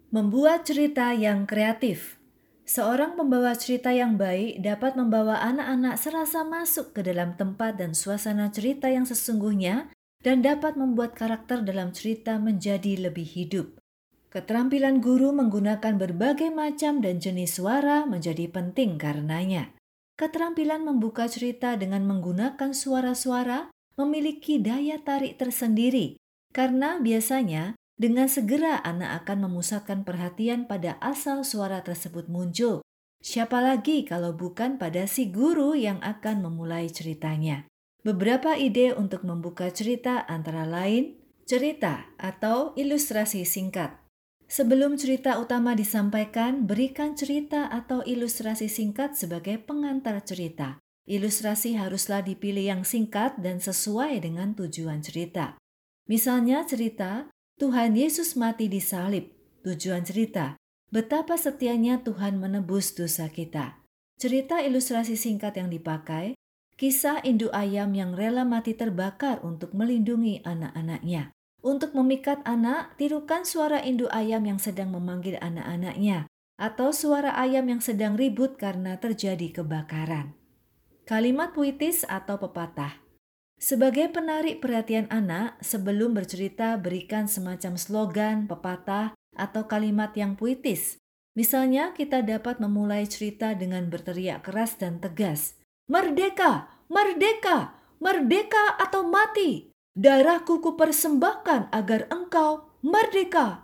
Membuat cerita yang kreatif. Seorang pembawa cerita yang baik dapat membawa anak-anak serasa masuk ke dalam tempat dan suasana cerita yang sesungguhnya dan dapat membuat karakter dalam cerita menjadi lebih hidup. Keterampilan guru menggunakan berbagai macam dan jenis suara menjadi penting karenanya. Keterampilan membuka cerita dengan menggunakan suara-suara memiliki daya tarik tersendiri karena biasanya dengan segera anak akan memusatkan perhatian pada asal suara tersebut muncul. Siapa lagi kalau bukan pada si guru yang akan memulai ceritanya. Beberapa ide untuk membuka cerita antara lain, cerita atau ilustrasi singkat. Sebelum cerita utama disampaikan, berikan cerita atau ilustrasi singkat sebagai pengantar cerita. Ilustrasi haruslah dipilih yang singkat dan sesuai dengan tujuan cerita. Misalnya cerita, Tuhan Yesus mati di salib. Tujuan cerita, betapa setianya Tuhan menebus dosa kita. Cerita ilustrasi singkat yang dipakai, kisah induk ayam yang rela mati terbakar untuk melindungi anak-anaknya. Untuk memikat anak, tirukan suara induk ayam yang sedang memanggil anak-anaknya, atau suara ayam yang sedang ribut karena terjadi kebakaran. Kalimat puitis atau pepatah. Sebagai penarik perhatian anak, sebelum bercerita berikan semacam slogan, pepatah, atau kalimat yang puitis. Misalnya kita dapat memulai cerita dengan berteriak keras dan tegas. Merdeka! Merdeka! Merdeka atau mati! Darahku kupersembahkan agar engkau merdeka!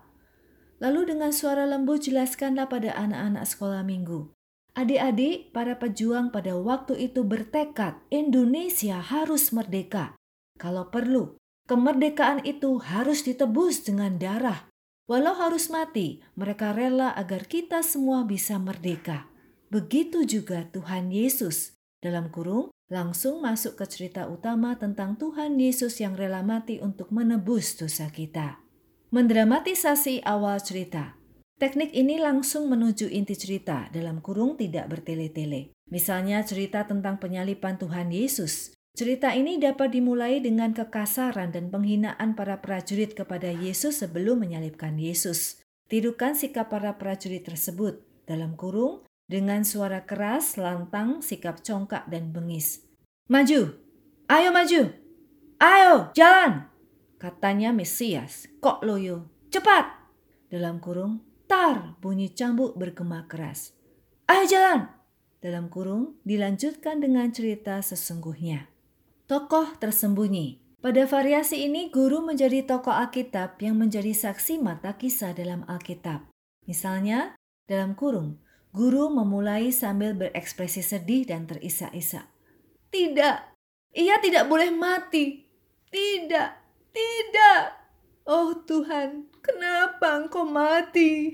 Lalu dengan suara lembut jelaskanlah pada anak-anak sekolah minggu. Adik-adik, para pejuang pada waktu itu bertekad Indonesia harus merdeka. Kalau perlu, kemerdekaan itu harus ditebus dengan darah. Walau harus mati, mereka rela agar kita semua bisa merdeka. Begitu juga Tuhan Yesus. Dalam kurung, langsung masuk ke cerita utama tentang Tuhan Yesus yang rela mati untuk menebus dosa kita. Mendramatisasi awal cerita. Teknik ini langsung menuju inti cerita, dalam kurung tidak bertele-tele. Misalnya cerita tentang penyaliban Tuhan Yesus. Cerita ini dapat dimulai dengan kekasaran dan penghinaan para prajurit kepada Yesus sebelum menyalibkan Yesus. Tirukan sikap para prajurit tersebut, dalam kurung, dengan suara keras, lantang, sikap congkak dan bengis. Maju! Ayo maju! Ayo, jalan! Katanya Mesias, kok loyo, cepat! Dalam kurung, tar, bunyi cambuk bergema keras. Ayo jalan! Dalam kurung, dilanjutkan dengan cerita sesungguhnya. Tokoh tersembunyi. Pada variasi ini, guru menjadi tokoh Alkitab yang menjadi saksi mata kisah dalam Alkitab. Misalnya, dalam kurung, guru memulai sambil berekspresi sedih dan terisak-isak. Tidak, ia tidak boleh mati. Tidak, tidak. Oh Tuhan, kenapa Engkau mati?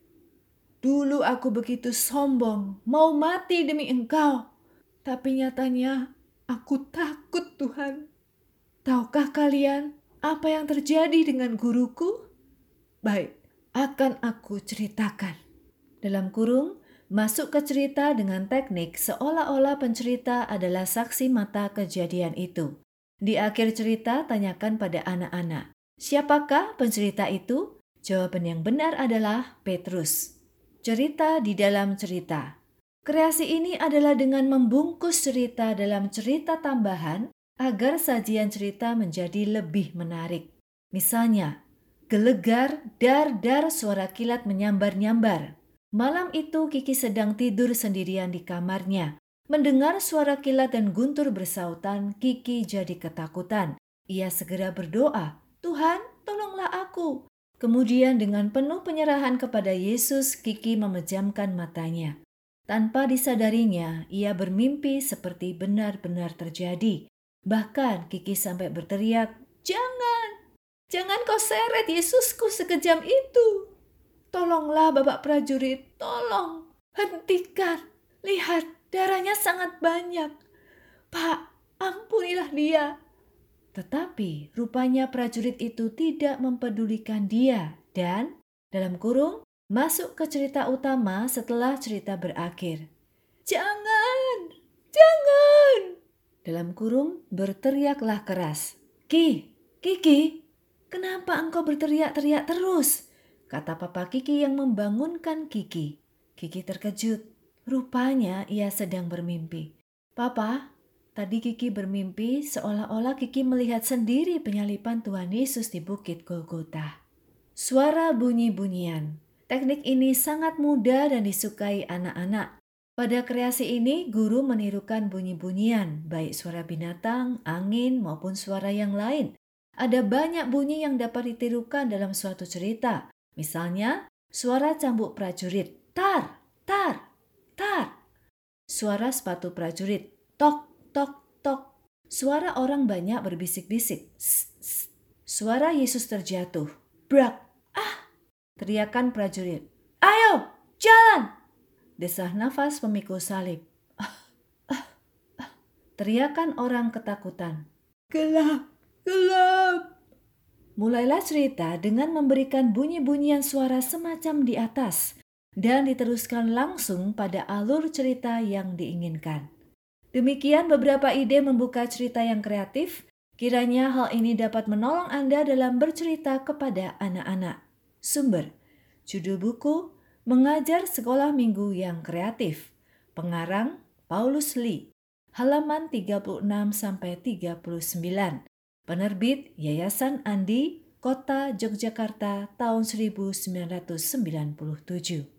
Dulu aku begitu sombong, mau mati demi Engkau. Tapi nyatanya aku takut Tuhan. Tahukah kalian apa yang terjadi dengan guruku? Baik, akan aku ceritakan. Dalam kurung, masuk ke cerita dengan teknik seolah-olah pencerita adalah saksi mata kejadian itu. Di akhir cerita, tanyakan pada anak-anak, siapakah pencerita itu? Jawaban yang benar adalah Petrus. Cerita di dalam cerita. Kreasi ini adalah dengan membungkus cerita dalam cerita tambahan agar sajian cerita menjadi lebih menarik. Misalnya, gelegar, dar-dar suara kilat menyambar-nyambar. Malam itu Kiki sedang tidur sendirian di kamarnya. Mendengar suara kilat dan guntur bersautan, Kiki jadi ketakutan. Ia segera berdoa, Tuhan, tolonglah aku. Kemudian dengan penuh penyerahan kepada Yesus, Kiki memejamkan matanya. Tanpa disadarinya, ia bermimpi seperti benar-benar terjadi. Bahkan Kiki sampai berteriak, Jangan kau seret Yesusku sekejam itu. Tolonglah Bapak prajurit, tolong, hentikan. Lihat, darahnya sangat banyak. Pak, ampunilah dia. Tetapi rupanya prajurit itu tidak mempedulikan dia dan, dalam kurung, masuk ke cerita utama setelah cerita berakhir. Jangan! Dalam kurung, berteriaklah keras. Kiki, kenapa engkau berteriak-teriak terus? kata Papa Kiki yang membangunkan Kiki. Kiki terkejut. Rupanya ia sedang bermimpi. Papa, tadi Kiki bermimpi seolah-olah Kiki melihat sendiri penyaliban Tuhan Yesus di Bukit Golgota. Suara bunyi-bunyian. Teknik ini sangat mudah dan disukai anak-anak. Pada kreasi ini, guru menirukan bunyi-bunyian, baik suara binatang, angin, maupun suara yang lain. Ada banyak bunyi yang dapat ditirukan dalam suatu cerita. Misalnya, suara cambuk prajurit, tar, tar, tar. Suara sepatu prajurit, tok, tok, tok. Suara orang banyak berbisik-bisik, s, s. Suara Yesus terjatuh, brak, ah. Teriakan prajurit, ayo, jalan. Desah nafas pemikul salib. Teriakan orang ketakutan, gelap, gelap. Mulailah cerita dengan memberikan bunyi-bunyian suara semacam di atas dan diteruskan langsung pada alur cerita yang diinginkan. Demikian beberapa ide membuka cerita yang kreatif. Kiranya hal ini dapat menolong Anda dalam bercerita kepada anak-anak. Sumber: judul buku Mengajar Sekolah Minggu yang Kreatif. Pengarang Paulus Lee. Halaman 36-39. Penerbit Yayasan Andi, Kota Yogyakarta tahun 1997.